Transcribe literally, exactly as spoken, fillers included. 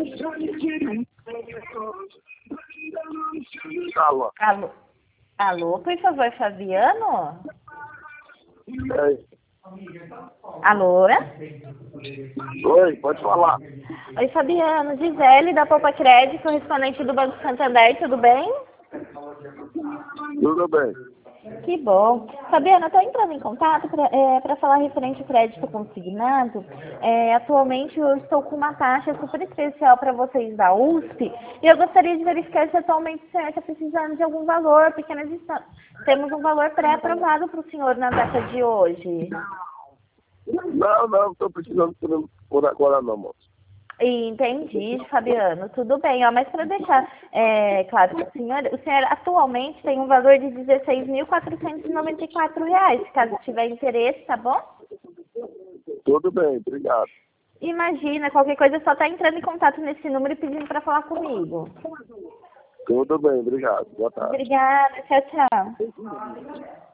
Alô? Alô? Alô, por favor, Fabiano? Oi. Alô? Oi, pode falar. Oi, Fabiano. Gisele, da Poupa Crédito, correspondente do Banco Santander, tudo bem? Tudo bem. Que bom. Fabiana, eu estou entrando em contato para é, falar referente ao crédito consignado. É, atualmente eu estou com uma taxa super especial para vocês da U S P e eu gostaria de verificar se atualmente o senhor está precisando de algum valor, porque nós estamos, temos um valor pré-aprovado para o senhor na data de hoje. Não, não, estou precisando por, por agora não, moço. Entendi, Fabiano, tudo bem, ó, mas para deixar é, claro para o senhor, o senhor atualmente tem um valor de dezesseis mil quatrocentos e noventa e quatro reais, caso tiver interesse, tá bom? Tudo bem, obrigado. Imagina, qualquer coisa só tá entrando em contato nesse número e pedindo para falar comigo. Tudo bem, obrigado. Boa tarde. Obrigada, tchau, tchau.